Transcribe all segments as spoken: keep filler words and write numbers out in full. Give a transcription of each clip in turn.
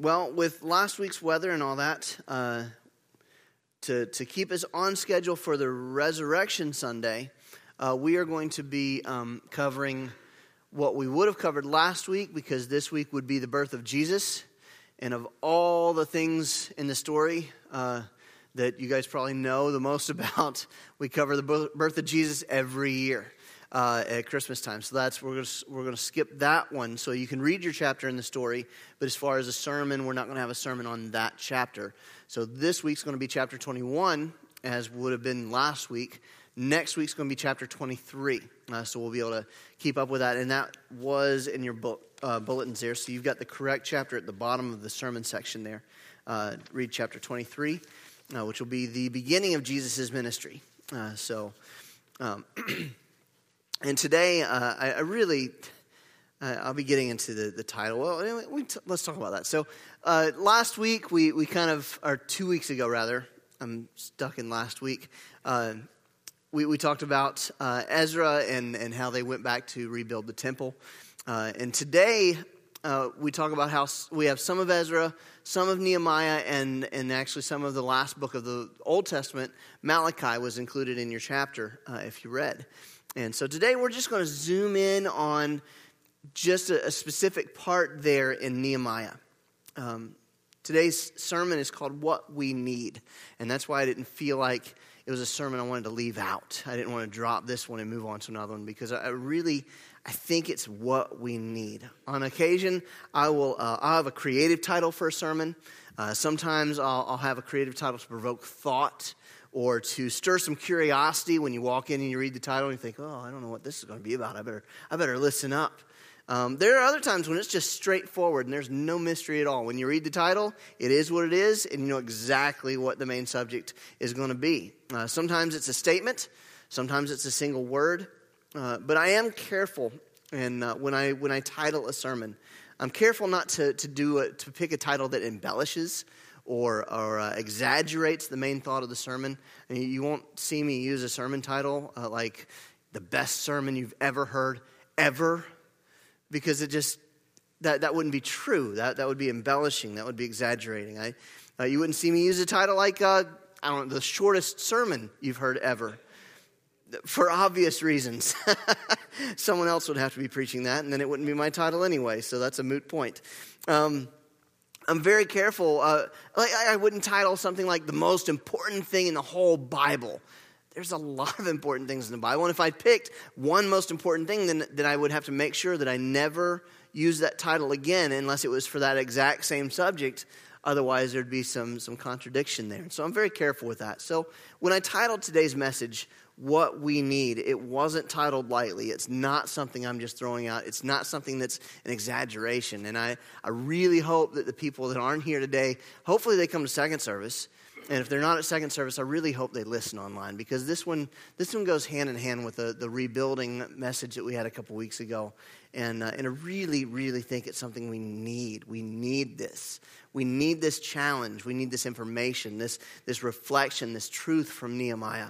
Well, with last week's weather and all that, uh, to, to keep us on schedule for the Resurrection Sunday, uh, we are going to be um, covering what we would have covered last week, because this week would be the birth of Jesus. And of all the things in the story uh, that you guys probably know the most about, we cover the birth of Jesus every year. Uh, at Christmas time. So that's, we're going to we're going to skip that one so you can read your chapter in the story. But as far as a sermon, we're not going to have a sermon on that chapter. So this week's going to be chapter twenty-one, as would have been last week. Next week's going to be chapter twenty-three. Uh, so we'll be able to keep up with that. And that was in your book, uh, bulletins there. So you've got the correct chapter at the bottom of the sermon section there. Uh, read chapter twenty-three, uh, which will be the beginning of Jesus' ministry. Uh, so... Um, And today, uh, I, I really, uh, I'll be getting into the, the title. Well, anyway, we t- let's talk about that. So uh, last week, we, we kind of, or two weeks ago rather, I'm stuck in last week, uh, we, we talked about uh, Ezra and, and how they went back to rebuild the temple. Uh, and today, uh, we talk about how we have some of Ezra, some of Nehemiah, and, and actually some of the last book of the Old Testament. Malachi was included in your chapter, uh, if you read. And so today we're just going to zoom in on just a, a specific part there in Nehemiah. Um, today's sermon is called What We Need. And that's why I didn't feel like it was a sermon I wanted to leave out. I didn't want to drop this one and move on to another one, because I really, I think it's what we need. On occasion, I will, uh, I'll have a creative title for a sermon. Uh, sometimes I'll, I'll have a creative title to provoke thought, or to stir some curiosity when you walk in and you read the title and you think, oh, I don't know what this is going to be about. I better I better listen up. Um, there are other times when it's just straightforward and there's no mystery at all. When you read the title, it is what it is, and you know exactly what the main subject is going to be. Uh, sometimes it's a statement. Sometimes it's a single word. Uh, but I am careful, and uh, when I when I title a sermon, I'm careful not to to do a, to pick a title that embellishes or, or uh, exaggerates the main thought of the sermon. And you won't see me use a sermon title uh, like the best sermon you've ever heard, ever, because it just, that, that wouldn't be true. That that would be embellishing. That would be exaggerating. I, uh, you wouldn't see me use a title like, uh, I don't know, the shortest sermon you've heard ever, for obvious reasons. Someone else would have to be preaching that, and then it wouldn't be my title anyway, so that's a moot point. Um I'm very careful. Uh, like I wouldn't title something like the most important thing in the whole Bible. There's a lot of important things in the Bible. And if I picked one most important thing, then, then I would have to make sure that I never use that title again unless it was for that exact same subject. Otherwise, there'd be some, some contradiction there. So I'm very careful with that. So when I titled today's message, What We Need, it wasn't titled lightly. It's not something I'm just throwing out. It's not something that's an exaggeration. And I, I really hope that the people that aren't here today, hopefully they come to second service. And if they're not at second service, I really hope they listen online, because this one this one goes hand in hand with the, the rebuilding message that we had a couple weeks ago. And, uh, and I really, really think it's something we need. We need this. We need this challenge. We need this information, this, this reflection, this truth from Nehemiah.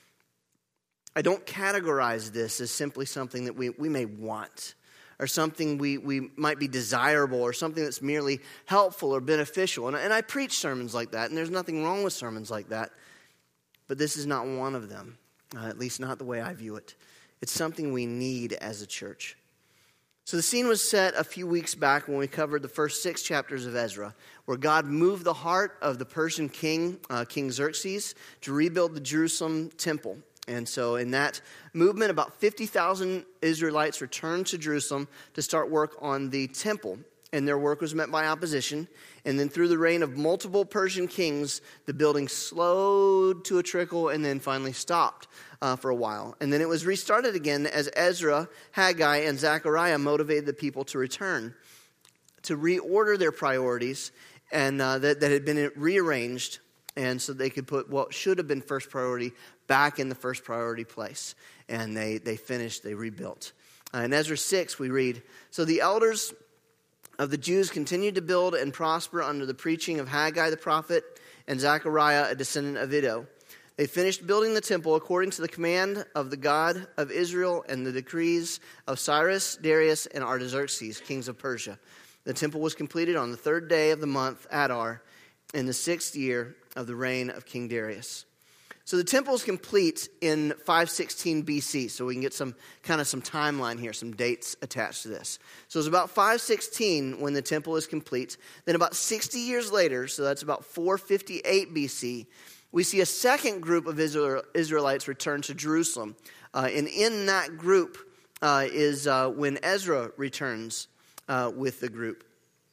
I don't categorize this as simply something that we, we may want, or something we, we might be desirable, or something that's merely helpful or beneficial. And, and I preach sermons like that, and there's nothing wrong with sermons like that. But this is not one of them, uh, at least not the way I view it. It's something we need as a church. So the scene was set a few weeks back when we covered the first six chapters of Ezra, where God moved the heart of the Persian king, uh, King Xerxes, to rebuild the Jerusalem temple. And so in that movement, about fifty thousand Israelites returned to Jerusalem to start work on the temple. And their work was met by opposition. And then through the reign of multiple Persian kings, the building slowed to a trickle and then finally stopped uh, for a while. And then it was restarted again as Ezra, Haggai, and Zechariah motivated the people to return, to reorder their priorities, and uh, that, that had been rearranged, and so they could put what should have been first priority back in the first priority place. And they, they finished, they rebuilt. Uh, in Ezra six, we read, "So the elders of the Jews continued to build and prosper under the preaching of Haggai the prophet and Zechariah, a descendant of Iddo. They finished building the temple according to the command of the God of Israel and the decrees of Cyrus, Darius, and Artaxerxes, kings of Persia." The temple was completed on the third day of the month, Adar, in the sixth year of the reign of King Darius. So the temple is complete in five sixteen B C, so we can get some kind of some timeline here, some dates attached to this. So it's about five sixteen when the temple is complete. Then about sixty years later, so that's about four fifty-eight B C, we see a second group of Israel, Israelites return to Jerusalem. Uh, and in that group uh, is uh, when Ezra returns uh, with the group.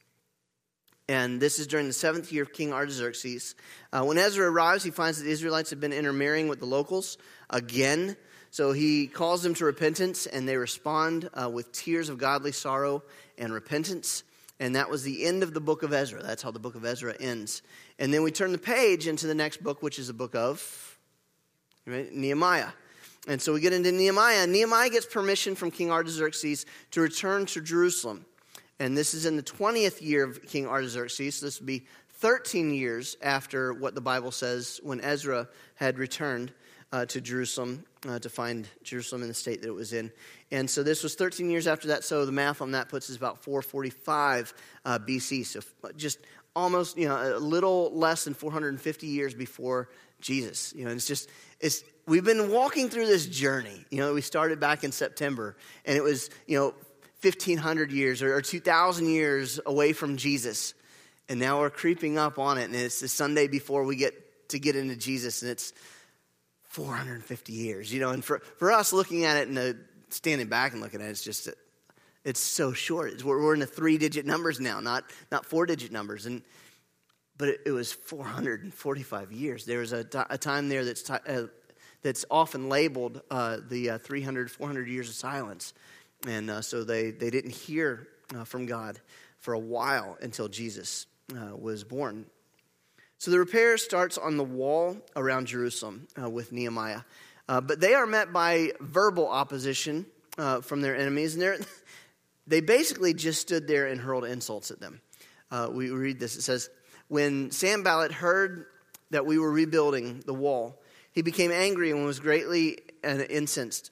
And this is during the seventh year of King Artaxerxes. Uh, when Ezra arrives, he finds that the Israelites have been intermarrying with the locals again. So he calls them to repentance, and they respond uh, with tears of godly sorrow and repentance. And that was the end of the book of Ezra. That's how the book of Ezra ends. And then we turn the page into the next book, which is the book of right, Nehemiah. And so we get into Nehemiah. Nehemiah gets permission from King Artaxerxes to return to Jerusalem. And this is in the twentieth year of King Artaxerxes. So this would be thirteen years after what the Bible says when Ezra had returned uh, to Jerusalem uh, to find Jerusalem in the state that it was in. And so this was thirteen years after that. So the math on that puts us about four forty-five uh, B C. So just almost, you know, a little less than four hundred fifty years before Jesus. You know, and it's just, it's, we've been walking through this journey. You know, we started back in September, and it was, you know, fifteen hundred years or two thousand years away from Jesus. And now we're creeping up on it. And it's the Sunday before we get to get into Jesus. And it's four hundred fifty years, you know. And for, for us looking at it and uh, standing back and looking at it, it's just, it's so short. It's, we're, we're in the three digit numbers now, not, not four digit numbers. And, but it, it was four hundred forty-five years. There was a, a time there that's, t- uh, that's often labeled uh, the uh, three hundred, four hundred years of silence. And uh, so they, they didn't hear uh, from God for a while until Jesus uh, was born. So the repair starts on the wall around Jerusalem uh, with Nehemiah. Uh, but they are met by verbal opposition uh, from their enemies. And they're, they basically just stood there and hurled insults at them. Uh, we read this. It says, when Sanballat heard that we were rebuilding the wall, he became angry and was greatly uh, incensed.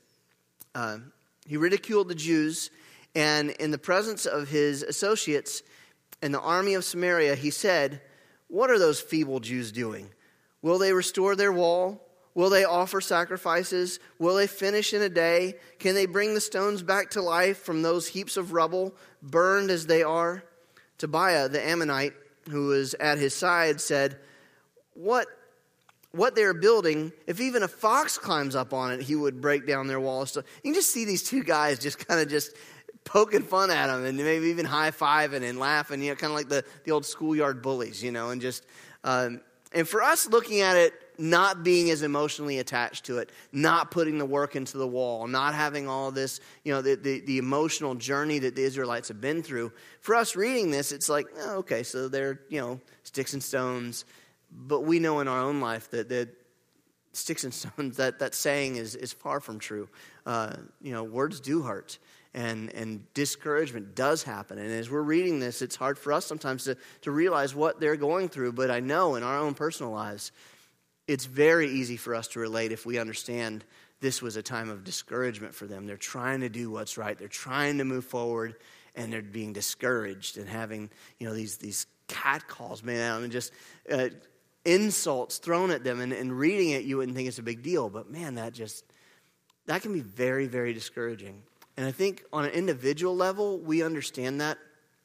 Uh He ridiculed the Jews, and in the presence of his associates and the army of Samaria, he said, "What are those feeble Jews doing? Will they restore their wall? Will they offer sacrifices? Will they finish in a day? Can they bring the stones back to life from those heaps of rubble, burned as they are?" Tobiah, the Ammonite, who was at his side, said, What What they're building, if even a fox climbs up on it, he would break down their walls. So you can just see these two guys just kind of just poking fun at them and maybe even high-fiving and laughing, you know, kind of like the, the old schoolyard bullies, you know, and just, um, and for us looking at it, not being as emotionally attached to it, not putting the work into the wall, not having all this, you know, the, the, the emotional journey that the Israelites have been through. For us reading this, it's like, oh, okay, so they're, you know, sticks and stones. But we know in our own life that, that sticks and stones, that, that saying is, is far from true. Uh, you know, words do hurt, and, and discouragement does happen. And as we're reading this, it's hard for us sometimes to, to realize what they're going through. But I know in our own personal lives, it's very easy for us to relate if we understand this was a time of discouragement for them. They're trying to do what's right. They're trying to move forward, and they're being discouraged and having, you know, these, these catcalls made out and just uh, insults thrown at them, and, and reading it, you wouldn't think it's a big deal, but man, that just, that can be very, very discouraging. And I think on an individual level, we understand that,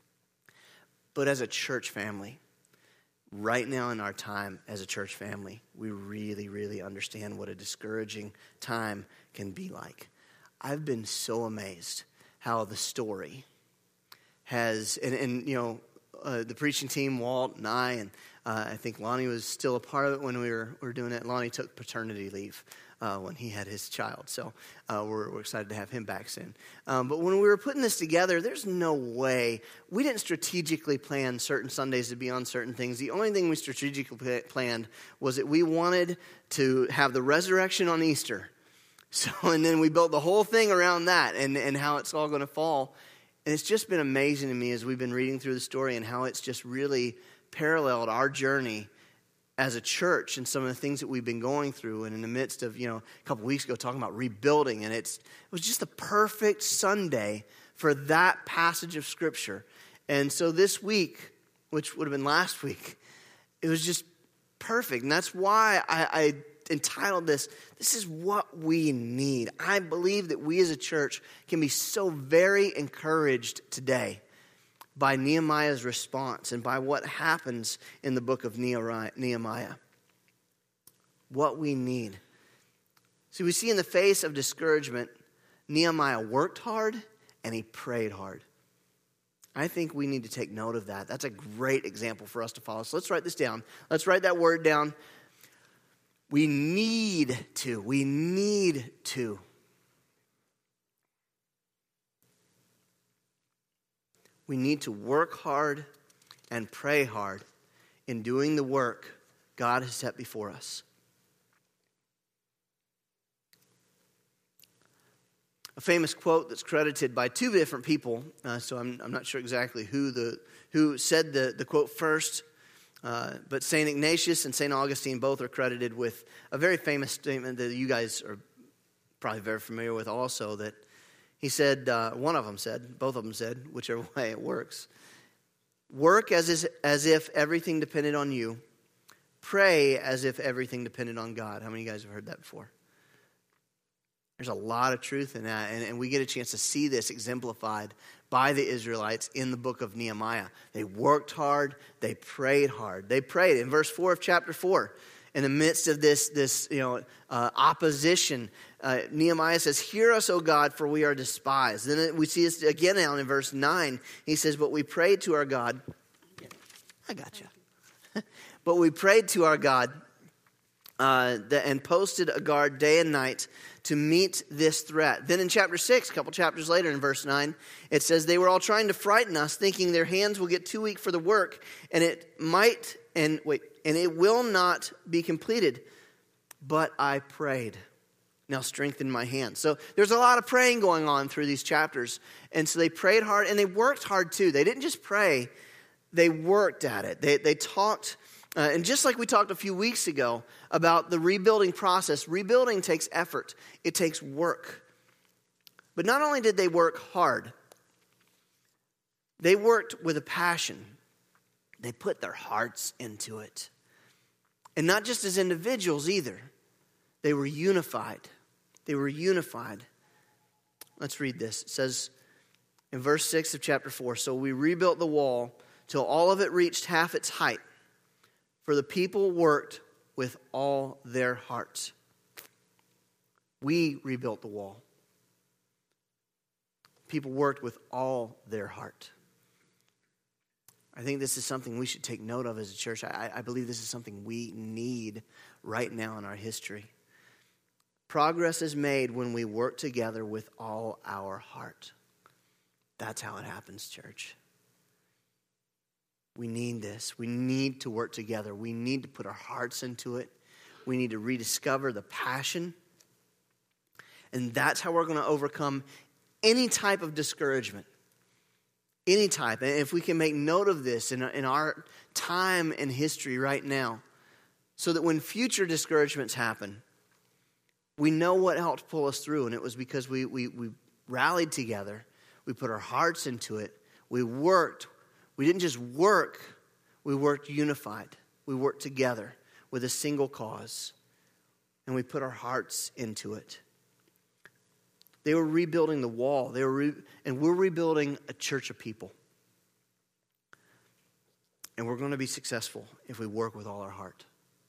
but as a church family, right now in our time as a church family, we really, really understand what a discouraging time can be like. I've been so amazed how the story has, and, and you know, uh, the preaching team, Walt and I, and uh, I think Lonnie was still a part of it when we were, we were doing it. Lonnie took paternity leave uh, when he had his child, so uh, we're, we're excited to have him back soon. Um, but when we were putting this together, there's no way. We didn't strategically plan certain Sundays to be on certain things. The only thing we strategically planned was that we wanted to have the resurrection on Easter. So, and then we built the whole thing around that and, and how it's all going to fall. And it's just been amazing to me as we've been reading through the story and how it's just really paralleled our journey as a church and some of the things that we've been going through. And in the midst of, you know, a couple weeks ago talking about rebuilding, and it's it was just a perfect Sunday for that passage of Scripture. And so this week, which would have been last week, it was just perfect. And that's why I, I entitled this, This is What We Need. I believe that we as a church can be so very encouraged today by Nehemiah's response and by what happens in the book of Nehemiah. What we need. See, we see in the face of discouragement, Nehemiah worked hard and he prayed hard. I think we need to take note of that. That's a great example for us to follow. So let's write this down. Let's write that word down. We need to. We need to. We need to work hard and pray hard in doing the work God has set before us. A famous quote that's credited by two different people, uh, so I'm, I'm not sure exactly who the who said the, the quote first, uh, but Saint Ignatius and Saint Augustine both are credited with a very famous statement that you guys are probably very familiar with also, that he said, uh, one of them said, both of them said, whichever way it works, work as, is, as if everything depended on you, pray as if everything depended on God. How many of you guys have heard that before? There's a lot of truth in that, and, and we get a chance to see this exemplified by the Israelites in the book of Nehemiah. They worked hard, they prayed hard. They prayed. In verse four of chapter four, in the midst of this, this you know, uh, opposition, uh, Nehemiah says, "Hear us, O God, for we are despised." Then we see this again now in verse nine. He says, "But we prayed to our God." I got you. But we prayed to our God uh, and posted a guard day and night to meet this threat. Then in chapter six, a couple chapters later in verse nine, it says, "They were all trying to frighten us, thinking their hands will get too weak for the work, and it might, and wait, and it will not be completed. But I prayed. Now strengthen my hands." So there's a lot of praying going on through these chapters. And so they prayed hard, and they worked hard too. They didn't just pray, they worked at it. They, they talked. Uh, and just like we talked a few weeks ago about the rebuilding process, rebuilding takes effort. It takes work. But not only did they work hard, they worked with a passion. They put their hearts into it. And not just as individuals either. They were unified. They were unified. Let's read this. It says in verse six of chapter four, "So we rebuilt the wall till all of it reached half its height. For the people worked with all their hearts." We rebuilt the wall. People worked with all their heart. I think this is something we should take note of as a church. I, I believe this is something we need right now in our history. Progress is made when we work together with all our heart. That's how it happens, church. We need this. We need to work together. We need to put our hearts into it. We need to rediscover the passion. And that's how we're going to overcome any type of discouragement. Any type. And if we can make note of this in, in our time in history right now, so that when future discouragements happen, we know what helped pull us through. And it was because we, we, we rallied together. We put our hearts into it. We worked. We didn't just work, we worked unified. We worked together with a single cause. And we put our hearts into it. They were rebuilding the wall. They were re- and we're rebuilding a church of people. And we're going to be successful if we work with all our heart.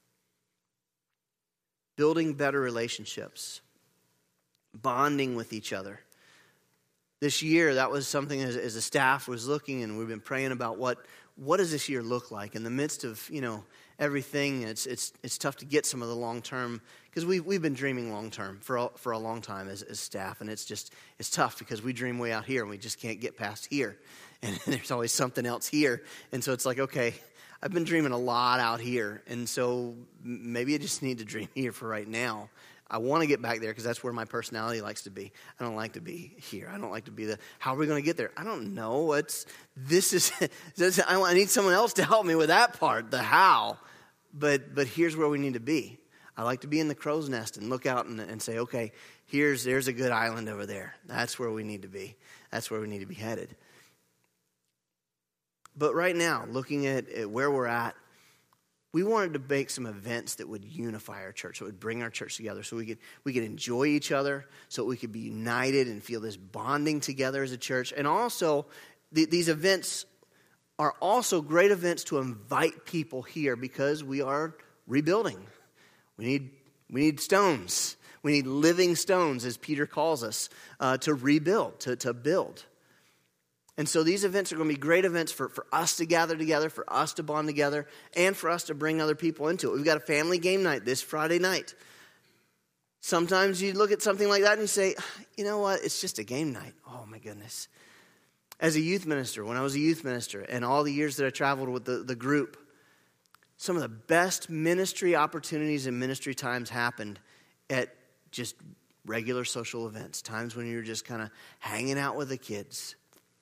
Building better relationships. Bonding with each other. This year, that was something as, as a staff was looking, and we've been praying about what what does this year look like in the midst of, you know, everything. It's it's it's tough to get some of the long term, because we we've been dreaming long term for a, for a long time as, as staff, and it's just it's tough because we dream way out here and we just can't get past here, and there's always something else here, and so it's like, okay, I've been dreaming a lot out here, and so maybe I just need to dream here for right now. I want to get back there because that's where my personality likes to be. I don't like to be here. I don't like to be the, how are we going to get there? I don't know. It's, this is, this, I need someone else to help me with that part, the how. But but here's where we need to be. I like to be in the crow's nest and look out and, and say, okay, here's there's a good island over there. That's where we need to be. That's where we need to be headed. But right now, looking at, at where we're at, we wanted to make some events that would unify our church, that would bring our church together so we could we could enjoy each other, so we could be united and feel this bonding together as a church. And also, the, these events are also great events to invite people here because we are rebuilding. We need we need stones. We need living stones, as Peter calls us, uh, to rebuild, to, to build. And so these events are going to be great events for, for us to gather together, for us to bond together, and for us to bring other people into it. We've got a family game night this Friday night. Sometimes you look at something like that and you say, you know what, it's just a game night. Oh my goodness. As a youth minister, when I was a youth minister, and all the years that I traveled with the, the group, some of the best ministry opportunities and ministry times happened at just regular social events. Times when you're just kind of hanging out with the kids.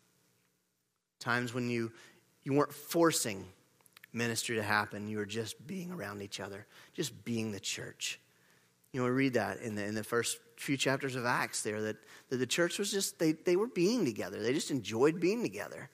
Times when you, you weren't forcing ministry to happen. You were just being around each other. Just being the church. You know, we read that in the in the first few chapters of Acts there, that, that the church was just, they, they were being together. They just enjoyed being together.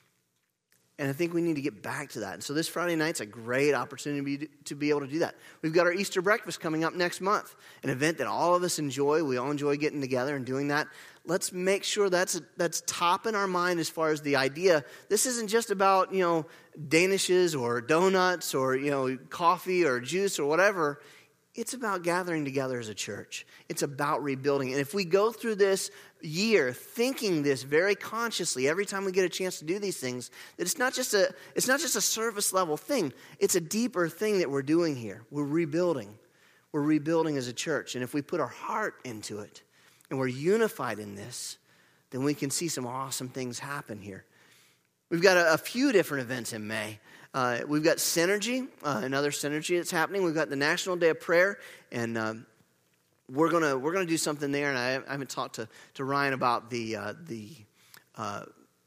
And I think we need to get back to that. And so this Friday night's a great opportunity to be able to do that. We've got our Easter breakfast coming up next month, an event that all of us enjoy. We all enjoy getting together and doing that. Let's make sure that's that's top in our mind as far as the idea. This isn't just about, you know, danishes or donuts or, you know, coffee or juice or whatever. It's about gathering together as a church. It's about rebuilding. And if we go through this year thinking this very consciously every time we get a chance to do these things, that it's not just a it's not just a surface level thing. It's a deeper thing that we're doing here. We're rebuilding. We're rebuilding as a church. And if we put our heart into it and we're unified in this, then we can see some awesome things happen here. We've got a, a few different events in May. Uh, we've got Synergy, uh, another Synergy that's happening. We've got the National Day of Prayer, and um, we're gonna we're gonna do something there. And I, I haven't talked to, to Ryan about the uh, the uh,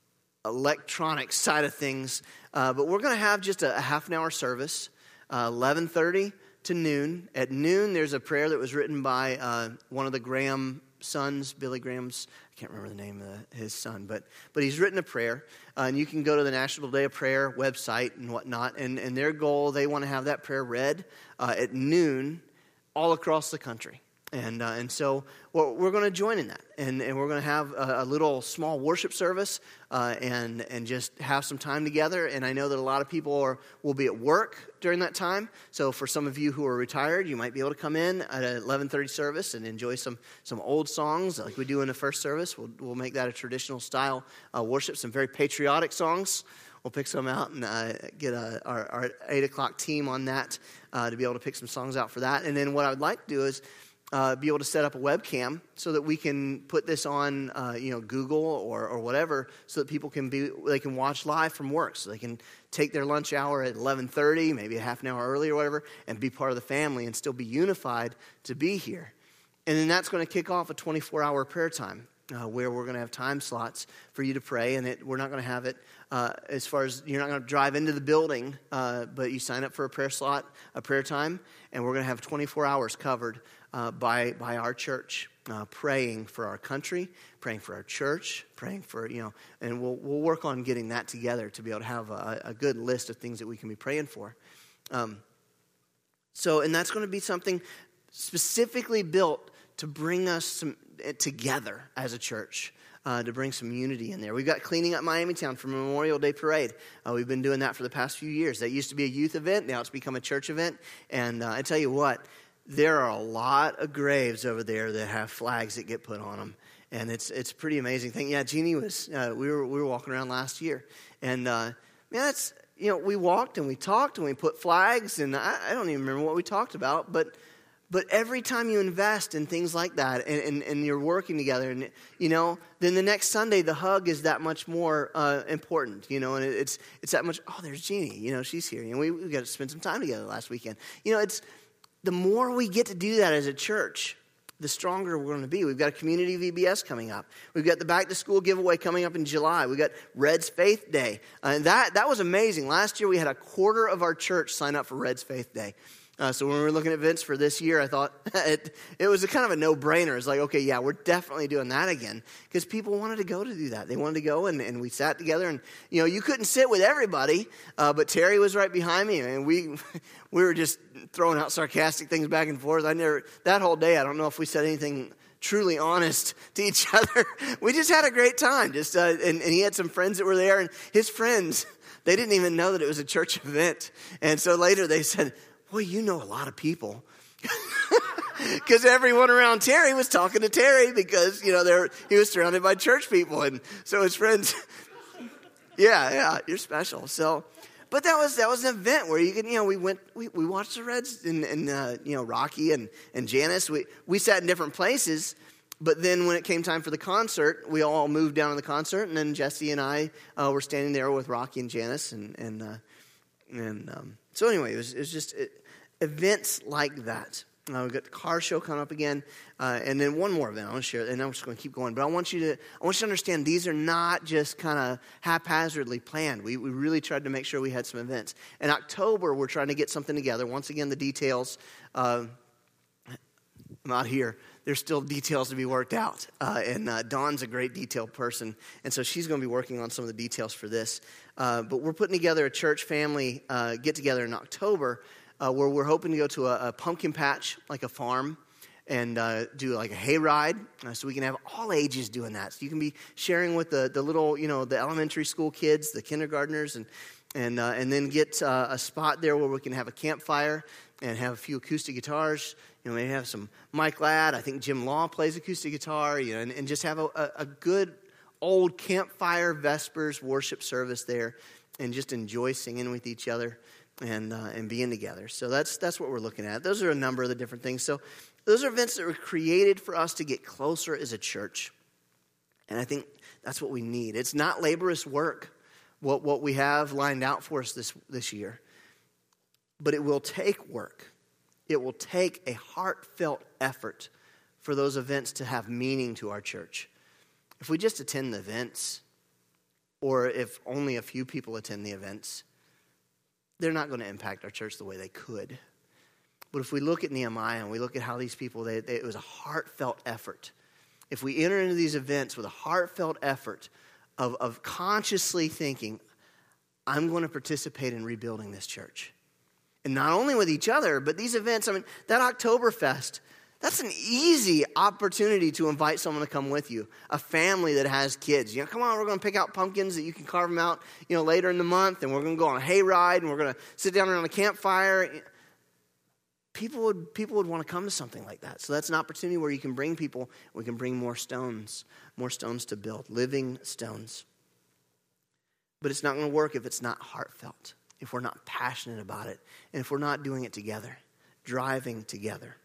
electronic side of things, uh, but we're gonna have just a, a half an hour service, uh, eleven thirty to noon. At noon, there's a prayer that was written by uh, one of the Graham sons, Billy Graham's, I can't remember the name of the, his son, but but he's written a prayer, uh, and you can go to the National Day of Prayer website and whatnot, and, and their goal, they want to have that prayer read uh, at noon all across the country. And uh, and so we're, we're going to join in that, and, and we're going to have a, a little small worship service uh, and and just have some time together. And I know that a lot of people are will be at work during that time. So for some of you who are retired, you might be able to come in at an eleven thirty service and enjoy some some old songs like we do in the first service. We'll we'll make that a traditional style uh, worship, some very patriotic songs. We'll pick some out and uh, get a, our, our eight o'clock team on that uh, to be able to pick some songs out for that. And then what I would like to do is Uh, be able to set up a webcam so that we can put this on, uh, you know, Google or or whatever, so that people can be they can watch live from work, so they can take their lunch hour at eleven thirty, maybe a half an hour early or whatever, and be part of the family and still be unified to be here. And then that's going to kick off a twenty-four hour prayer time uh, where we're going to have time slots for you to pray, and it, we're not going to have it uh, as far as you're not going to drive into the building, uh, but you sign up for a prayer slot, a prayer time, and we're going to have twenty-four hours covered Uh, by by our church, uh, praying for our country, praying for our church, praying for, you know, and we'll we'll work on getting that together to be able to have a, a good list of things that we can be praying for. Um, so, and that's going to be something specifically built to bring us some together as a church, uh, to bring some unity in there. We've got Cleaning Up Miamitown for Memorial Day Parade. Uh, we've been doing that for the past few years. That used to be a youth event. Now it's become a church event. And uh, I tell you what, there are a lot of graves over there that have flags that get put on them, and it's it's a pretty amazing thing. Yeah, Jeannie was uh, we were we were walking around last year, and uh, man, it's you know we walked and we talked and we put flags, and I, I don't even remember what we talked about, but but every time you invest in things like that, and, and, and you're working together, and you know, then the next Sunday the hug is that much more uh, important, you know, and it, it's it's that much. Oh, there's Jeannie, you know, she's here, and we we got to spend some time together last weekend, you know, it's. The more we get to do that as a church, the stronger we're going to be. We've got a community V B S coming up. We've got the back to school giveaway coming up in July. We've got Red's Faith Day. Uh, and that, that was amazing. Last year we had a quarter of our church sign up for Red's Faith Day. Uh, so when we were looking at events for this year, I thought it, it was a kind of a no-brainer. It's like, okay, yeah, we're definitely doing that again because people wanted to go to do that. They wanted to go, and, and we sat together, and, you know, you couldn't sit with everybody, uh, but Terry was right behind me, and we we were just throwing out sarcastic things back and forth. I never, that whole day, I don't know if we said anything truly honest to each other. We just had a great time. Just uh, and, and he had some friends that were there, and his friends, they didn't even know that it was a church event. And so later they said, well, you know a lot of people. Because everyone around Terry was talking to Terry because, you know, they're, he was surrounded by church people. And so his friends, yeah, yeah, you're special. So, but that was that was an event where you can, you know, we went, we, we watched the Reds and, and uh, you know, Rocky and, and Janice. We, we sat in different places. But then when it came time for the concert, we all moved down to the concert. And then Jesse and I uh, were standing there with Rocky and Janice. And, and, uh, and um, so anyway, it was, it was just... It, events like that. Uh, we've got the car show coming up again, uh, and then one more event I want to share, and I'm just going to keep going. But I want you to, I want you to understand these are not just kind of haphazardly planned. We we really tried to make sure we had some events. In October, we're trying to get something together. Once again, the details. Uh, I'm out here. There's still details to be worked out, uh, and uh, Dawn's a great detailed person, and so she's going to be working on some of the details for this. Uh, but we're putting together a church family uh, get together in October. Uh, where we're hoping to go to a, a pumpkin patch, like a farm, and uh, do like a hayride, uh, so we can have all ages doing that. So you can be sharing with the, the little, you know, the elementary school kids, the kindergartners, and and uh, and then get uh, a spot there where we can have a campfire and have a few acoustic guitars. You know, maybe have some Mike Ladd. I think Jim Law plays acoustic guitar. You know, and, and just have a, a, a good old campfire Vespers worship service there, and just enjoy singing with each other. And uh, and being together. So that's that's what we're looking at. Those are a number of the different things. So those are events that were created for us to get closer as a church. And I think that's what we need. It's not laborious work, what, what we have lined out for us this, this year. But it will take work. It will take a heartfelt effort for those events to have meaning to our church. If we just attend the events, or if only a few people attend the events, they're not going to impact our church the way they could. But if we look at Nehemiah and we look at how these people, they, they, it was a heartfelt effort. If we enter into these events with a heartfelt effort of, of consciously thinking, I'm going to participate in rebuilding this church. And not only with each other, but these events, I mean, that Oktoberfest, that's an easy opportunity to invite someone to come with you. A family that has kids. You know, come on, we're going to pick out pumpkins that you can carve them out, you know, later in the month, and we're going to go on a hayride, and we're going to sit down around a campfire. People would people would want to come to something like that. So that's an opportunity where you can bring people. We can bring more stones, more stones to build, living stones. But it's not going to work if it's not heartfelt, if we're not passionate about it, and if we're not doing it together, driving together.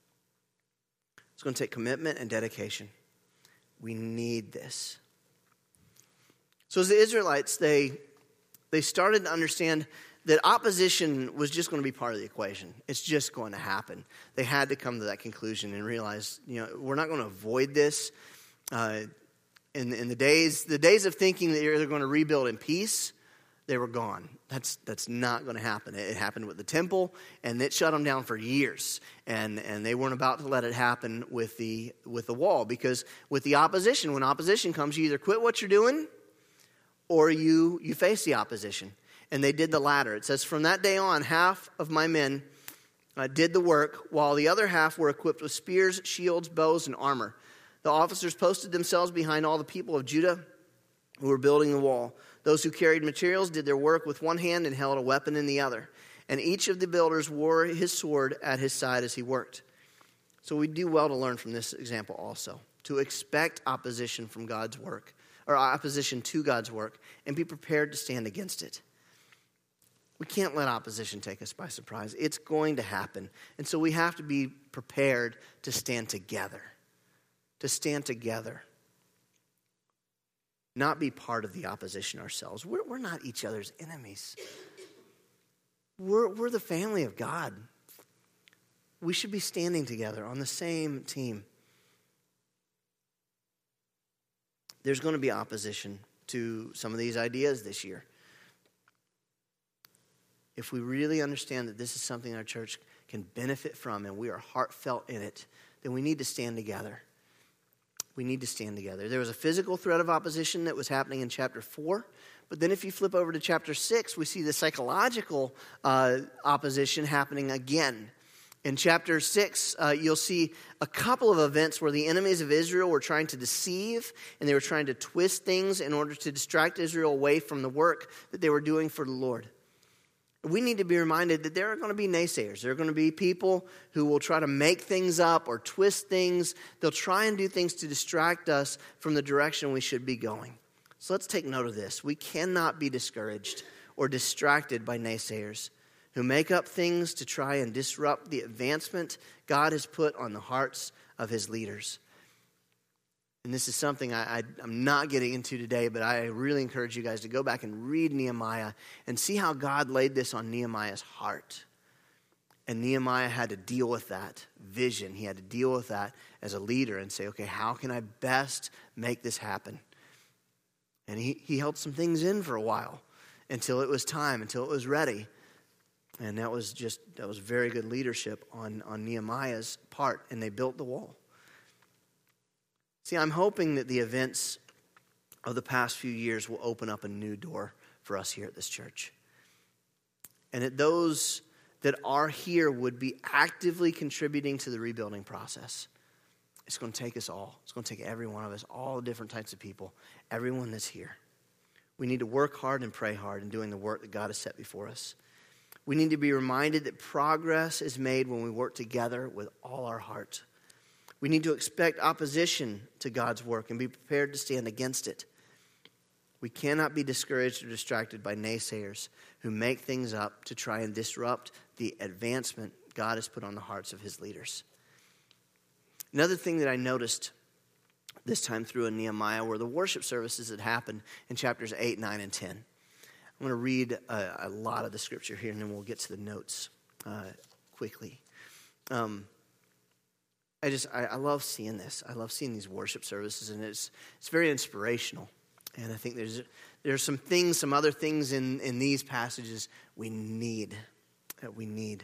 It's going to take commitment and dedication. We need this. So as the Israelites, they they started to understand that opposition was just going to be part of the equation. It's just going to happen. They had to come to that conclusion and realize, you know, we're not going to avoid this. Uh, in, in the days, the days of thinking that you're going to rebuild in peace, they were gone. That's that's not going to happen. It, it happened with the temple, and it shut them down for years. And and they weren't about to let it happen with the with the wall, because with the opposition, when opposition comes, you either quit what you're doing, or you you face the opposition. And they did the latter. It says, from that day on, half of my men uh, did the work, while the other half were equipped with spears, shields, bows, and armor. The officers posted themselves behind all the people of Judah who were building the wall. Those who carried materials did their work with one hand and held a weapon in the other. And each of the builders wore his sword at his side as he worked. So we do well to learn from this example also, to expect opposition from God's work, or opposition to God's work, and be prepared to stand against it. We can't let opposition take us by surprise. It's going to happen. And so we have to be prepared to stand together, to stand together. Not be part of the opposition ourselves. We're, we're not each other's enemies. We're, we're the family of God. We should be standing together on the same team. There's going to be opposition to some of these ideas this year. if we really understand that this is something our church can benefit from and we are heartfelt in it, then we need to stand together. We need to stand together. There was a physical threat of opposition that was happening in chapter four. But then if you flip over to chapter six, we see the psychological uh, opposition happening again. In chapter six, uh, you'll see a couple of events where the enemies of Israel were trying to deceive and they were trying to twist things in order to distract Israel away from the work that they were doing for the Lord. We need to be reminded that there are going to be naysayers. There are going to be people who will try to make things up or twist things. They'll try and do things to distract us from the direction we should be going. So let's take note of this. We cannot be discouraged or distracted by naysayers who make up things to try and disrupt the advancement God has put on the hearts of his leaders. And this is something I, I, I'm not getting into today, but I really encourage you guys to go back and read Nehemiah and see how God laid this on Nehemiah's heart. And Nehemiah had to deal with that vision. He had to deal with that as a leader and say, okay, how can I best make this happen? And he, he held some things in for a while until it was time, until it was ready. And that was just, that was very good leadership on, on Nehemiah's part. And they built the wall. See, I'm hoping that the events of the past few years will open up a new door for us here at this church. And that those that are here would be actively contributing to the rebuilding process. It's going to take us all. It's going to take every one of us, all the different types of people, everyone that's here. We need to work hard and pray hard in doing the work that God has set before us. We need to be reminded that progress is made when we work together with all our heart. We need to expect opposition to God's work and be prepared to stand against it. We cannot be discouraged or distracted by naysayers who make things up to try and disrupt the advancement God has put on the hearts of his leaders. Another thing that I noticed this time through in Nehemiah were the worship services that happened in chapters eight, nine, and ten. I'm going to read a, a lot of the scripture here, and then we'll get to the notes uh, quickly. Um I just, I, I love seeing this. I love seeing these worship services, and it's it's very inspirational. And I think there's there's some things, some other things in, in these passages we need, that we need.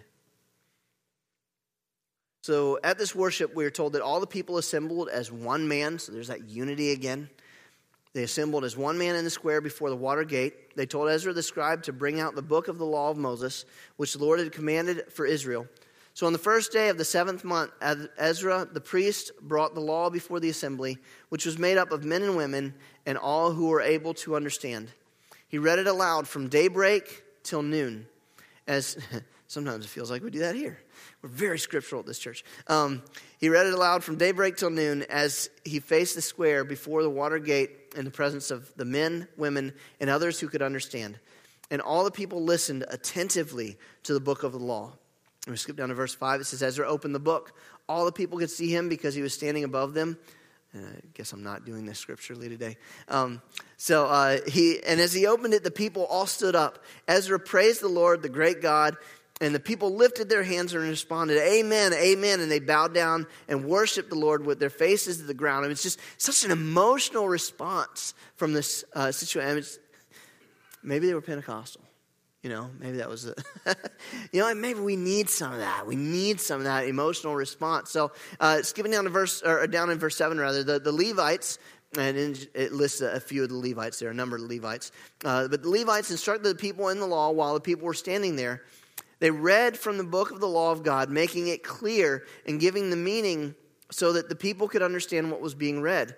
So at this worship, we are told that all the people assembled as one man. So there's that unity again. They assembled as one man in the square before the water gate. They told Ezra the scribe to bring out the book of the law of Moses, which the Lord had commanded for Israel. So on the first day of the seventh month, Ezra, the priest, brought the law before the assembly, which was made up of men and women and all who were able to understand. He read it aloud from daybreak till noon. As sometimes it feels like we do that here. We're very scriptural at this church. Um, he read it aloud from daybreak till noon as he faced the square before the water gate in the presence of the men, women, and others who could understand. And all the people listened attentively to the book of the law. We skip down to verse five. It says, Ezra opened the book. All the people could see him because he was standing above them. Uh, I guess I'm not doing this scripturally today. Um, so uh, he, and as he opened it, the people all stood up. Ezra praised the Lord, the great God, and the people lifted their hands and responded, Amen, amen. And they bowed down and worshiped the Lord with their faces to the ground. I mean, it's just such an emotional response from this uh, situation. I mean, maybe they were Pentecostal. You know, maybe that was, a you know, maybe we need some of that. We need some of that emotional response. So, uh, skipping down to verse, or down in verse seven, rather, the, the Levites, and it lists a few of the Levites there, a number of Levites. Uh, but the Levites instructed the people in the law while the people were standing there. They read from the book of the law of God, making it clear and giving the meaning so that the people could understand what was being read.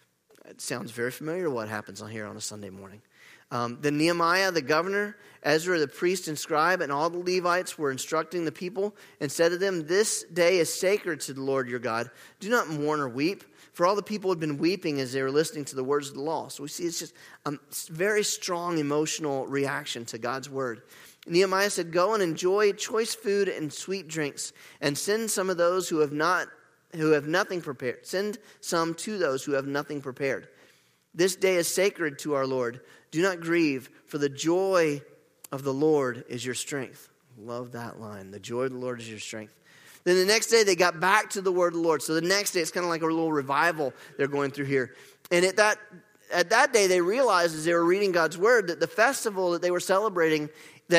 It sounds very familiar to what happens on here on a Sunday morning. Um, then Nehemiah, the governor, Ezra, the priest and scribe, and all the Levites were instructing the people and said to them, This day is sacred to the Lord your God. Do not mourn or weep. For all the people had been weeping as they were listening to the words of the law. So we see it's just a very strong emotional reaction to God's word. Nehemiah said, Go and enjoy choice food and sweet drinks, and send some of those who have not, who have nothing prepared. Send some to those who have nothing prepared. This day is sacred to our Lord. Do not grieve, for the joy of the Lord is your strength. Love that line. The joy of the Lord is your strength. Then the next day they got back to the word of the Lord. So the next day it's kind of like a little revival they're going through here. And at that at that day they realized as they were reading God's word that the festival that they were celebrating, that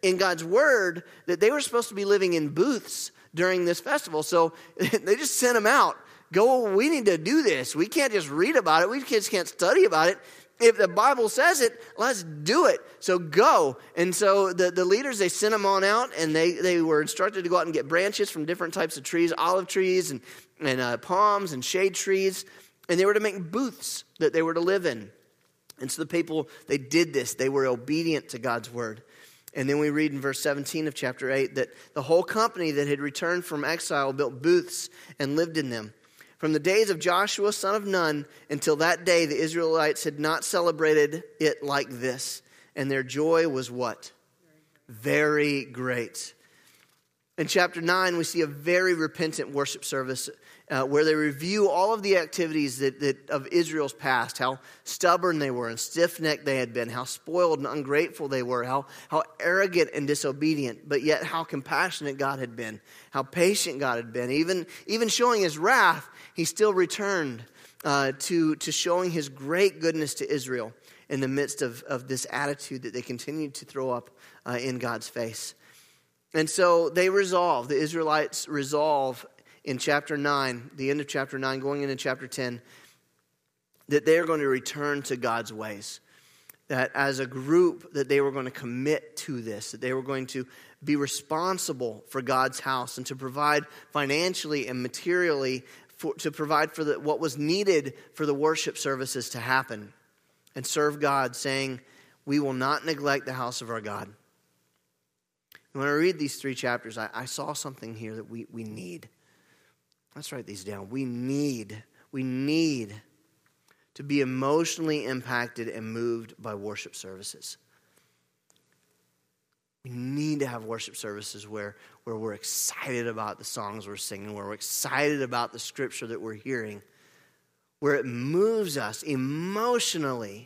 in God's word that they were supposed to be living in booths during this festival. So they just sent them out. Go, we need to do this. We can't just read about it. We kids can't study about it. If the Bible says it, let's do it. So go. And so the, the leaders, they sent them on out, and they, they were instructed to go out and get branches from different types of trees, olive trees and, and uh, palms and shade trees. And they were to make booths that they were to live in. And so the people, they did this. They were obedient to God's word. And then we read in verse seventeen of chapter eight that the whole company that had returned from exile built booths and lived in them. From the days of Joshua, son of Nun, until that day, the Israelites had not celebrated it like this. And their joy was what? Very great. In chapter nine, we see a very repentant worship service uh, where they review all of the activities that, that of Israel's past, how stubborn they were and stiff-necked they had been, how spoiled and ungrateful they were, how, how arrogant and disobedient, but yet how compassionate God had been, how patient God had been. Even, even showing his wrath, he still returned uh, to, to showing his great goodness to Israel in the midst of, of this attitude that they continued to throw up uh, in God's face. And so they resolve, the Israelites resolve in chapter nine, the end of chapter nine, going into chapter ten, that they are going to return to God's ways. That as a group, that they were going to commit to this, that they were going to be responsible for God's house and to provide financially and materially, for, to provide for the, what was needed for the worship services to happen and serve God, saying, we will not neglect the house of our God. When I read these three chapters, I, I saw something here that we, we need. Let's write these down. We need, we need to be emotionally impacted and moved by worship services. We need to have worship services where, where we're excited about the songs we're singing, where we're excited about the scripture that we're hearing, where it moves us emotionally.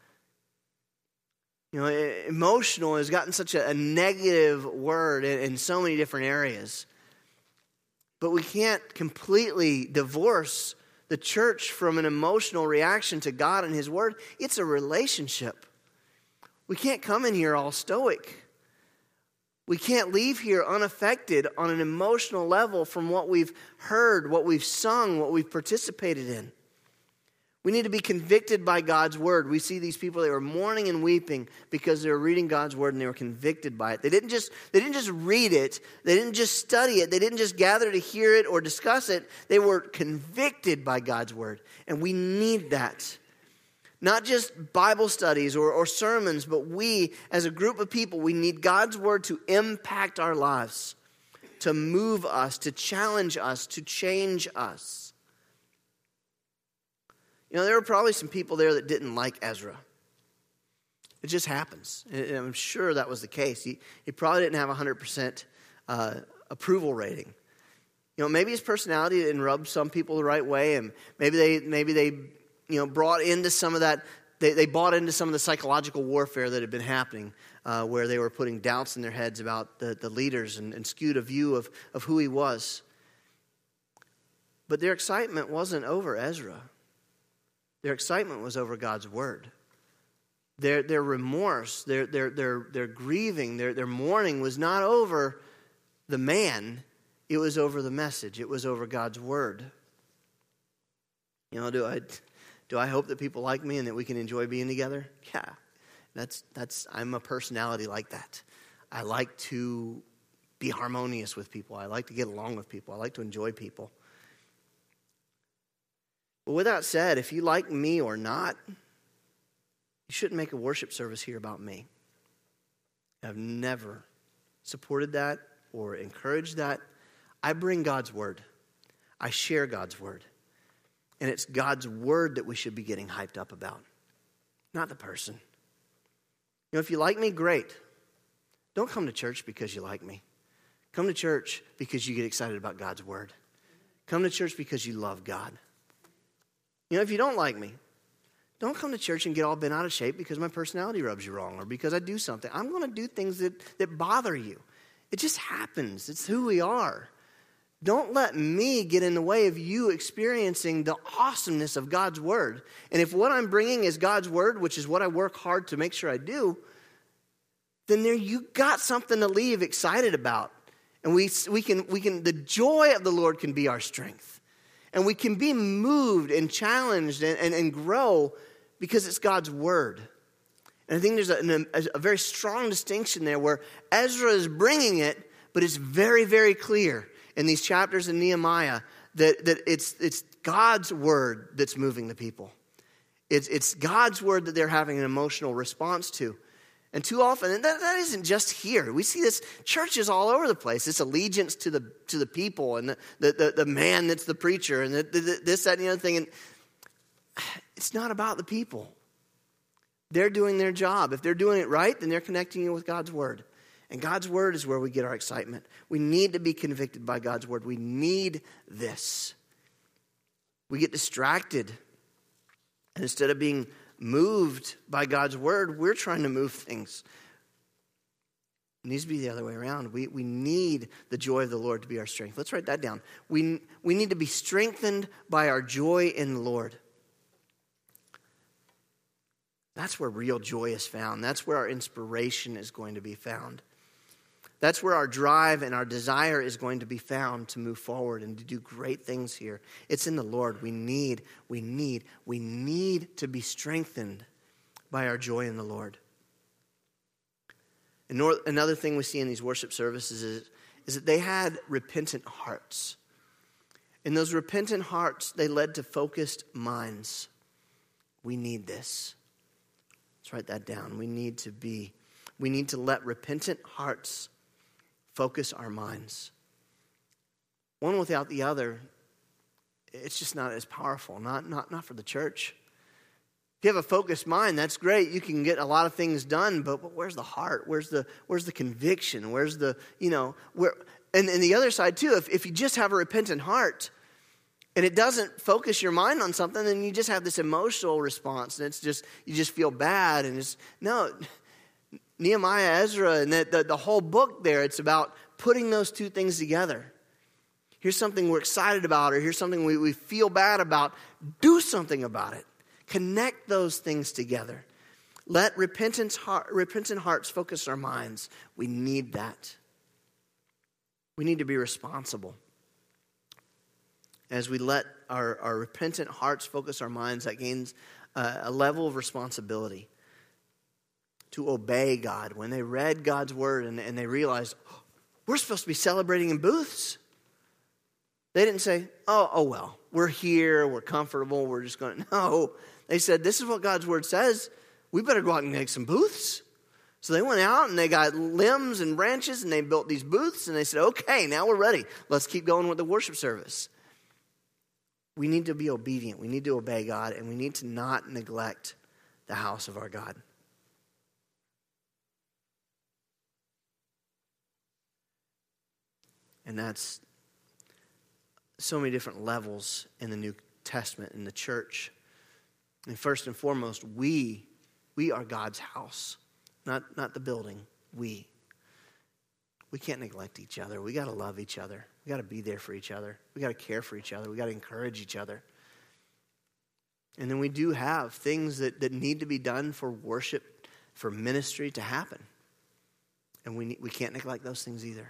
You know, emotional has gotten such a, a negative word in, in so many different areas. But we can't completely divorce the church from an emotional reaction to God and his word. It's a relationship. We can't come in here all stoic. We can't leave here unaffected on an emotional level from what we've heard, what we've sung, what we've participated in. We need to be convicted by God's word. We see these people, they were mourning and weeping because they were reading God's word and they were convicted by it. They didn't just, they didn't just read it. They didn't just study it. They didn't just gather to hear it or discuss it. They were convicted by God's word. And we need that. Not just Bible studies or, or sermons, but we as a group of people, we need God's word to impact our lives, to move us, to challenge us, to change us. You know, there were probably some people there that didn't like Ezra. It just happens. And I'm sure that was the case. He, he probably didn't have a one hundred percent uh, approval rating. You know, maybe his personality didn't rub some people the right way, and maybe they maybe they you know brought into some of that. They, they bought into some of the psychological warfare that had been happening, uh, where they were putting doubts in their heads about the, the leaders and, and skewed a view of, of who he was. But their excitement wasn't over Ezra. Their excitement was over God's word. Their, their remorse, their, their, their, their grieving, their, their mourning was not over the man. It was over the message. It was over God's word. You know, do I do I hope that people like me and that we can enjoy being together? Yeah, that's that's. I'm a personality like that. I like to be harmonious with people. I like to get along with people. I like to enjoy people. But with that said, if you like me or not, you shouldn't make a worship service here about me. I've never supported that or encouraged that. I bring God's word. I share God's word. And it's God's word that we should be getting hyped up about, not the person. You know, if you like me, great. Don't come to church because you like me. Come to church because you get excited about God's word. Come to church because you love God. You know, if you don't like me, don't come to church and get all bent out of shape because my personality rubs you wrong or because I do something. I'm going to do things that, that bother you. It just happens. It's who we are. Don't let me get in the way of you experiencing the awesomeness of God's word. And if what I'm bringing is God's word, which is what I work hard to make sure I do, then there you got something to leave excited about. And we we can we can the joy of the Lord can be our strength. And we can be moved and challenged and, and, and grow because it's God's word. And I think there's a, a, a very strong distinction there where Ezra is bringing it, but it's very, very clear in these chapters in Nehemiah that, that it's it's God's word that's moving the people. It's, it's God's word that they're having an emotional response to. And too often, and that, that isn't just here. We see this churches all over the place. This allegiance to the to the people and the the, the, the man that's the preacher and the, the, this, that, and the other thing. And it's not about the people. They're doing their job. If they're doing it right, then they're connecting you with God's word. And God's word is where we get our excitement. We need to be convicted by God's word. We need this. We get distracted. And instead of being moved by God's word, we're trying to move things. It needs to be the other way around. We we need the joy of the Lord to be our strength. Let's write that down. We, we need to be strengthened by our joy in the Lord. That's where real joy is found. That's where our inspiration is going to be found. That's where our drive and our desire is going to be found to move forward and to do great things here. It's in the Lord. We need, we need, we need to be strengthened by our joy in the Lord. And another thing we see in these worship services is, is that they had repentant hearts. In those repentant hearts, they led to focused minds. We need this. Let's write that down. We need to be, we need to let repentant hearts focus our minds. One without the other, it's just not as powerful, not, not, not for the church. If you have a focused mind, that's great. You can get a lot of things done, but, but where's the heart? Where's the where's the conviction? Where's the, you know, where and, and the other side too, if, if you just have a repentant heart and it doesn't focus your mind on something, then you just have this emotional response and it's just, you just feel bad and it's, no, Nehemiah, Ezra, and the, the, the whole book there, it's about putting those two things together. Here's something we're excited about, or here's something we, we feel bad about. Do something about it. Connect those things together. Let repentant, heart, repentant hearts focus our minds. We need that. We need to be responsible. As we let our, our repentant hearts focus our minds, that gains uh, a level of responsibility to obey God. When they read God's word and, and they realized, oh, we're supposed to be celebrating in booths. They didn't say, oh, oh well, we're here, we're comfortable, we're just going to, no. They said, this is what God's word says. We better go out and make some booths. So they went out and they got limbs and branches and they built these booths and they said, okay, now we're ready. Let's keep going with the worship service. We need to be obedient. We need to obey God, and we need to not neglect the house of our God. And that's so many different levels in the New Testament, in the church. And first and foremost, we, we are God's house, not, not the building, we. We can't neglect each other. We got to love each other. We got to be there for each other. We got to care for each other. We got to encourage each other. And then we do have things that, that need to be done for worship, for ministry to happen. And we, we can't neglect those things either.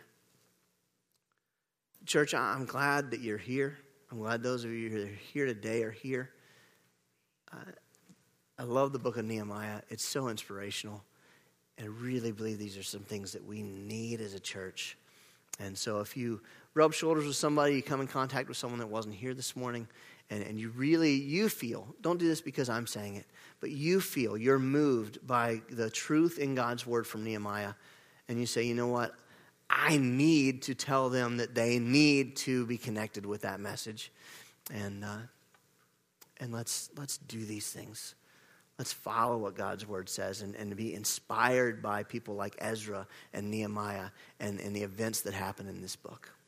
Church, I'm glad that you're here. I'm glad those of you who are here today are here. Uh, I love the book of Nehemiah. It's so inspirational. And I really believe these are some things that we need as a church. And so if you rub shoulders with somebody, you come in contact with someone that wasn't here this morning, and, and you really, you feel, don't do this because I'm saying it, but you feel you're moved by the truth in God's word from Nehemiah, and you say, you know what? I need to tell them that they need to be connected with that message. And uh, and let's let's do these things. Let's follow what God's word says and, and be inspired by people like Ezra and Nehemiah and, and the events that happen in this book.